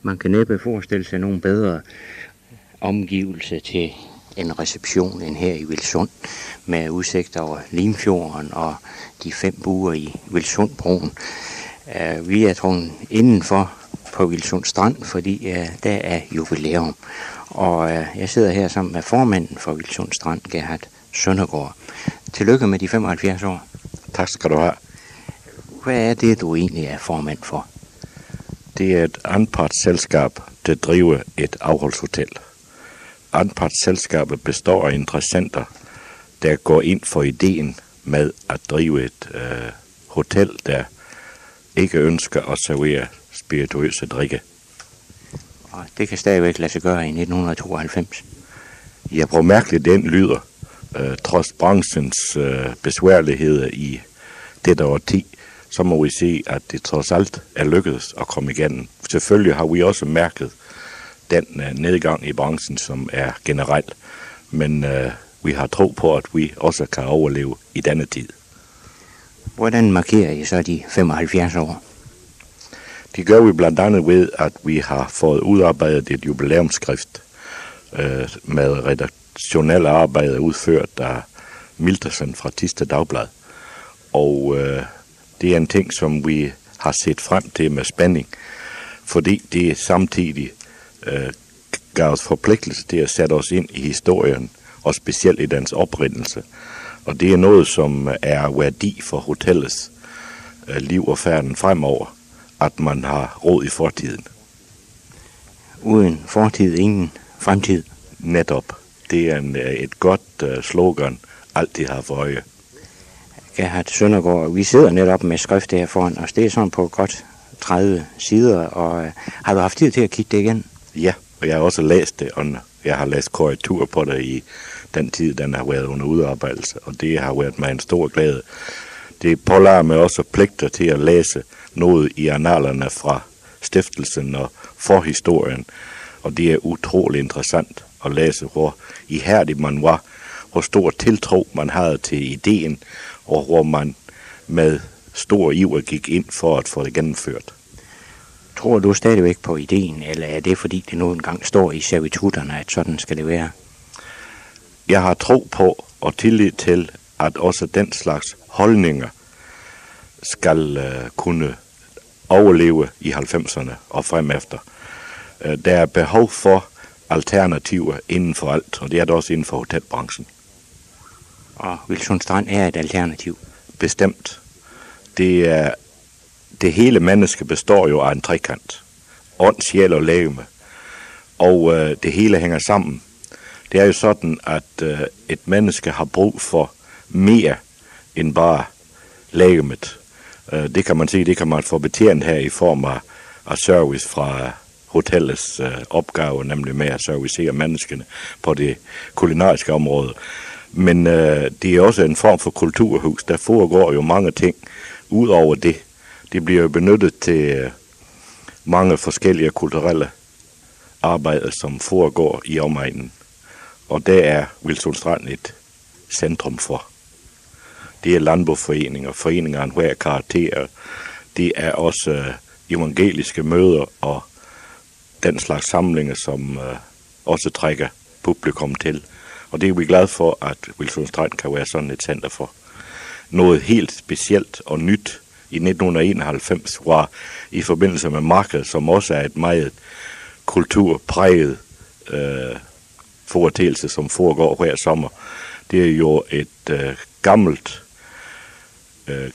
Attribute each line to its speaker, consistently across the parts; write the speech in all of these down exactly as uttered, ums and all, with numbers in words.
Speaker 1: Man kan næppe forestille sig nogen bedre omgivelse til en reception end her i Vilsund, med udsigt over Limfjorden og de fem buer i Vilsundbroen. Uh, vi er trukket indenfor på Vilsund Strand, fordi uh, der er jubilæum. Og uh, jeg sidder her sammen med formanden for Vilsund Strand, Gerhard Søndergaard. Tillykke med de femoghalvfjerds år.
Speaker 2: Tak skal du have.
Speaker 1: Hvad er det, du egentlig er formand for?
Speaker 2: Det er et anpartsselskab, der driver et afholdshotel. Anpartsselskabet består af interessenter, der går ind for ideen med at drive et øh, hotel, der ikke ønsker at servere spirituøse drikke.
Speaker 1: Og det kan stadigvæk lade sig gøre i nitten tooghalvfems.
Speaker 2: Ja, hvor mærkeligt den lyder, øh, trods branchens øh, besværligheder i dette årti, så må vi se, at det trods alt er lykkedes at komme igennem. Selvfølgelig har vi også mærket den uh, nedgang i branchen, som er generel, men uh, vi har tro på, at vi også kan overleve i denne tid.
Speaker 1: Hvordan markerer I så de femoghalvfjerds år?
Speaker 2: Det gør vi blandt andet ved, at vi har fået udarbejdet et jubilæumsskrift uh, med redaktionelle arbejder udført af Miltersen fra Thisted Dagblad. Og uh, det er en ting, som vi har set frem til med spænding, fordi det samtidig øh, gav os forpligtelse til at sætte os ind i historien, og specielt i dens oprindelse. Og det er noget, som er værdi for hotellets øh, liv og færden fremover, at man har råd i fortiden.
Speaker 1: Uden fortid, ingen fremtid.
Speaker 2: Netop. Det er en, et godt øh, slogan, altid har for øje.
Speaker 1: Gerhard Søndergaard, vi sidder netop med skrift her foran os. Det er sådan på godt tredive sider, og øh, har du haft tid til at kigge det igen?
Speaker 2: Ja, og jeg har også læst det, og jeg har læst korrektur på det i den tid, den har været under udarbejdelse, og det har været mig en stor glæde. Det pålader mig også pligter til at læse noget i annalerne fra stiftelsen og forhistorien, og det er utrolig interessant at læse, hvor ihærdig man var, hvor stor tiltro man havde til ideen, og hvor man med stor iver gik ind for at få det gennemført.
Speaker 1: Tror du stadigvæk på ideen, eller er det fordi det nu engang står i servitutterne, at sådan skal det være?
Speaker 2: Jeg har tro på og tillid til, at også den slags holdninger skal uh, kunne overleve i halvfemserne og fremefter. Uh, der er behov for alternativer inden for alt, og det er det også inden for hotelbranchen.
Speaker 1: Og Vilsund Strand er et alternativ?
Speaker 2: Bestemt. Det er det hele menneske består jo af en trekant. Ånd, sjæl og legeme. Og øh, det hele hænger sammen. Det er jo sådan, at øh, et menneske har brug for mere end bare legemet. Øh, det kan man sige, det kan man få betjent her i form af, af service fra hotellets øh, opgave, nemlig med at servicere menneskene på det kulinariske område. Men øh, det er også en form for kulturhus. Der foregår jo mange ting ud over det. Det bliver jo benyttet til øh, mange forskellige kulturelle arbejder, som foregår i omegnen. Og der er Vilsund Strand et centrum for. Det er landboforeninger, foreninger af enhver karakter. Det er også øh, evangeliske møder og den slags samlinger, som øh, også trækker publikum til. Og det er vi glade for, at Vilsund Strand kan være sådan et center for. Noget helt specielt og nyt i nitten enoghalvfems var i forbindelse med markedet, som også er et meget kulturpræget øh, foretagelse, som foregår hver sommer. Det er jo et øh, gammelt... Øh,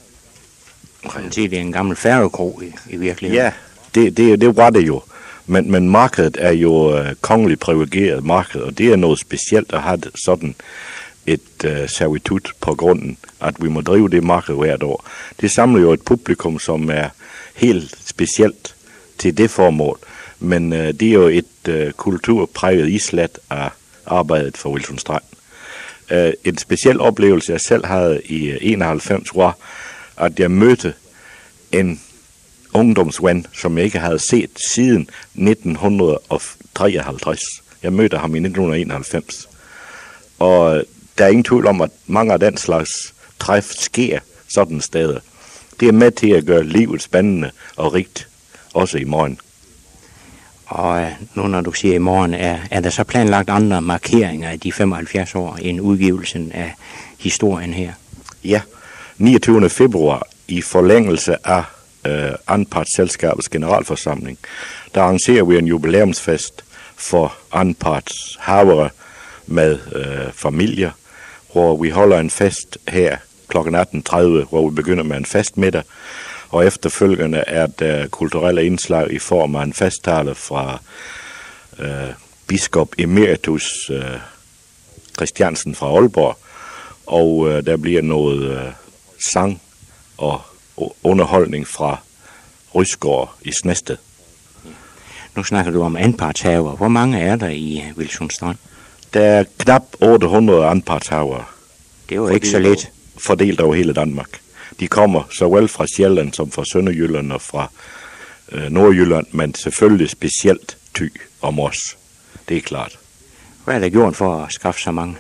Speaker 1: det er en gammel færgekro i, i virkeligheden.
Speaker 2: Ja, det, det, det var det jo. Men, men markedet er jo øh, kongeligt privilegeret marked, og det er noget specielt at have sådan et øh, servitut på grunden, at vi må drive det marked hvert år. Det samler jo et publikum, som er helt specielt til det formål, men øh, det er jo et øh, kulturpræget islet af arbejdet for Vilsund Strand. Øh, en speciel oplevelse, jeg selv havde i enoghalvfems, var, at jeg mødte en ungdomsven, som jeg ikke havde set siden nitten treoghalvtreds. Jeg mødte ham i nitten enoghalvfems. Og der er ingen tvivl om, at mange af den slags træf sker sådan steder. Det er med til at gøre livet spændende og rigt, også i morgen.
Speaker 1: Og nu når du siger i morgen, er, er der så planlagt andre markeringer af de femoghalvfjerds år end udgivelsen af historien her?
Speaker 2: Ja, niogtyvende februar i forlængelse af øh, Anpartsselskabets generalforsamling, der arrangerer vi en jubilæumsfest for Anparts havere med øh, familier, hvor vi holder en fest her klokken atten tredive, hvor vi begynder med en festmiddag, og efterfølgende er der kulturelle indslag i form af en festtale fra øh, biskop emeritus øh, Christiansen fra Aalborg, og øh, der bliver noget øh, sang og underholdning fra Rysgård i Snested.
Speaker 1: Nu snakker du om anpartshaver. Hvor mange er der i Vilsund Strand?
Speaker 2: Der er knap otte hundrede anpartshavere.
Speaker 1: Det er jo ikke så lidt.
Speaker 2: Fordelt over hele Danmark. De kommer såvel fra Sjælland som fra Sønderjylland og fra øh, Nordjylland, men selvfølgelig specielt Thy og Mors. Det er klart.
Speaker 1: Hvad er der gjort for at skaffe så mange?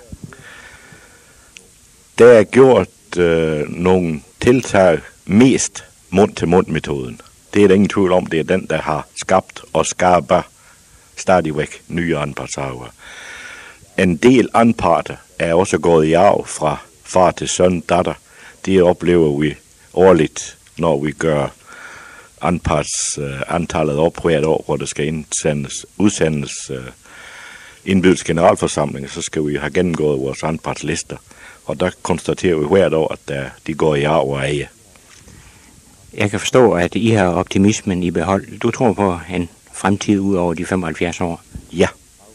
Speaker 2: Der er gjort øh, nogle tiltag, mest mund-til-mund-metoden. Det er der ingen tvivl om, det er den, der har skabt og skaber stadigvæk nye anpartshavere. En del anparter er også gået i arv fra far til søn, datter. Det oplever vi årligt, når vi gør anparts uh, antallet op hvert år, hvor der skal indsendes, udsendes uh, indbydes generalforsamling, så skal vi have gennemgået vores anpartslister. Og der konstaterer vi hvert år, at der, de går i arv og eje.
Speaker 1: Jeg kan forstå, at I har optimismen i behold. Du tror på en fremtid ud over de femoghalvfjerds år?
Speaker 2: Ja.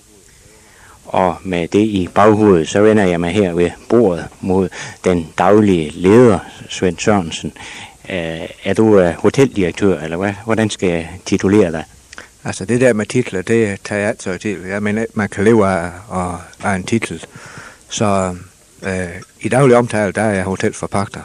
Speaker 1: Og med det i baghovedet, så vender jeg mig her ved bordet mod den daglige leder, Svend Sørensen. Er du hoteldirektør, eller hvad? Hvordan skal jeg titulere dig?
Speaker 3: Altså det der med titler, det tager jeg altid til. Jeg mener, man kan leve af, af, af en titel. Så øh, i daglig omtale, der er jeg hotelforpagter.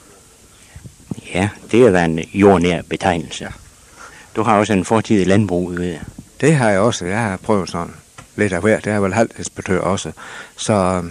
Speaker 1: Ja, det er da en jordnær betegnelse. Du har også en fortid i landbrug, ved jeg.
Speaker 3: Det har jeg også. Jeg har prøvet sådan lidt af hver. Det er vel halvdelsbetør også. Så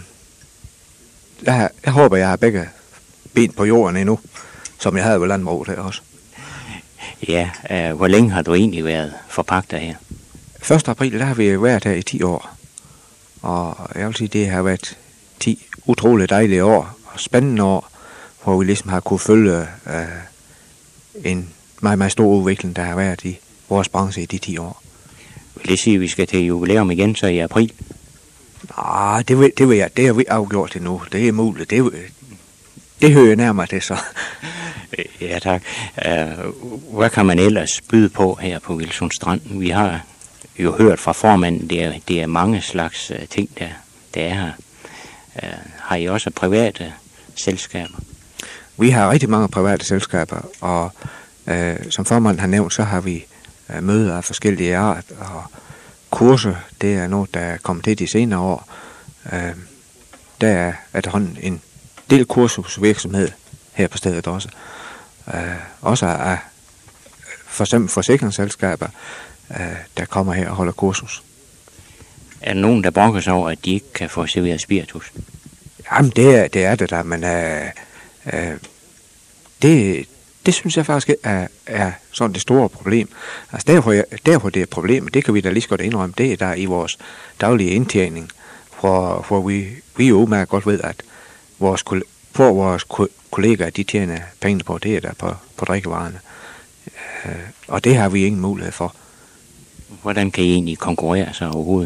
Speaker 3: jeg, jeg håber, jeg har begge ben på jorden endnu, som jeg havde ved landbrug der også.
Speaker 1: Ja, øh, hvor længe har du egentlig været forpagter her?
Speaker 3: første april, der har vi været her i ti år. Og jeg vil sige, det har været ti utroligt dejlige år og spændende år, hvor vi ligesom har kunne følge øh, en meget, meget stor udvikling, der har været i vores branche i de ti år.
Speaker 1: Vil det sige, at vi skal til jubilæum igen så i april?
Speaker 3: Nej, det vil, det vil jeg. Det har vi afgjort endnu. Det er muligt. Det, det hører nærmere det så.
Speaker 1: Ja, tak. Uh, hvad kan man ellers byde på her på Vilsund Strand? Vi har jo hørt fra formanden, det er, det er mange slags uh, ting, der, der er her. Uh, har I også private selskaber?
Speaker 3: Vi har rigtig mange private selskaber, og uh, som formanden har nævnt, så har vi uh, møder af forskellige art, og kurser, det er noget, der er kommet til de senere år. Uh, der er efterhånden en del kursusvirksomhed her på stedet også. Uh, også af for eksempel forsikringsselskaber, uh, der kommer her og holder kursus.
Speaker 1: Er der nogen, der brokker sig over, at de ikke kan få serveret spiritus?
Speaker 3: Jamen, det er det, er det der, men uh, uh, det, det synes jeg faktisk er, er sådan det store problem. Altså der hvor, jeg, der, hvor det er et problem, det kan vi da lige så godt indrømme, det er der i vores daglige indtjening, hvor, hvor vi, vi jo udmærket godt ved, at vores, hvor vores kollegaer, de tjener penge på, det er der på, på drikkevarerne. Uh, og det har vi ingen mulighed for.
Speaker 1: Hvordan kan I egentlig konkurrere sig overhovedet?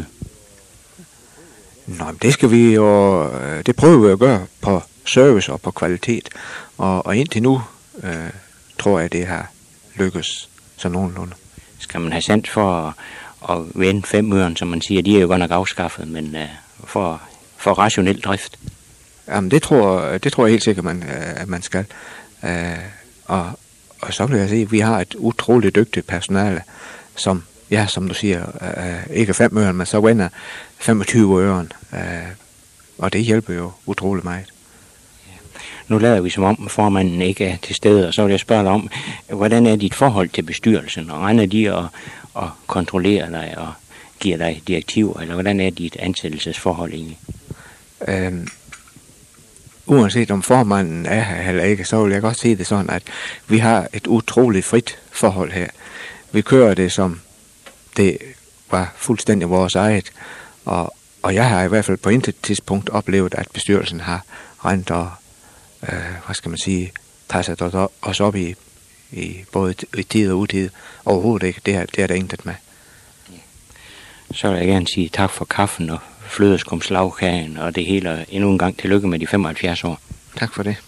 Speaker 3: Nå, det skal vi jo, det prøver vi at gøre på service og på kvalitet. Og, og indtil nu øh, tror jeg, det har lykkes så nogenlunde.
Speaker 1: Skal man have sandt for at, at vende fem øren, som man siger, de er jo godt nok afskaffet, men øh, for, for rationel drift?
Speaker 3: Jamen, det tror, det tror jeg helt sikkert, man, at man skal. Øh, og, og så vil jeg sige, at vi har et utroligt dygtigt personale, som, ja, som du siger, øh, ikke fem øren, men så vender femogtyve øren. Øh, og det hjælper jo utroligt meget.
Speaker 1: Nu lader vi som om formanden ikke er til stede, og så vil jeg spørge dig om, hvordan er dit forhold til bestyrelsen? Og regner de at, at kontrollere dig og giver dig direktiver, eller hvordan er dit ansættelsesforhold egentlig?
Speaker 3: Øhm, uanset om formanden er her eller ikke, så vil jeg godt sige det sådan, at vi har et utroligt frit forhold her. Vi kører det, som det var fuldstændig vores eget. Og, og jeg har i hvert fald på intet tidspunkt oplevet, at bestyrelsen har rent og, øh, hvad skal man sige, passet os op i, i både i tid og utid. Overhovedet ikke. Det er, det er der intet med.
Speaker 1: Så vil jeg gerne sige tak for kaffen og flødeskumslagkagen og det hele. Endnu en gang tillykke med de femoghalvfjerds år.
Speaker 3: Tak for det.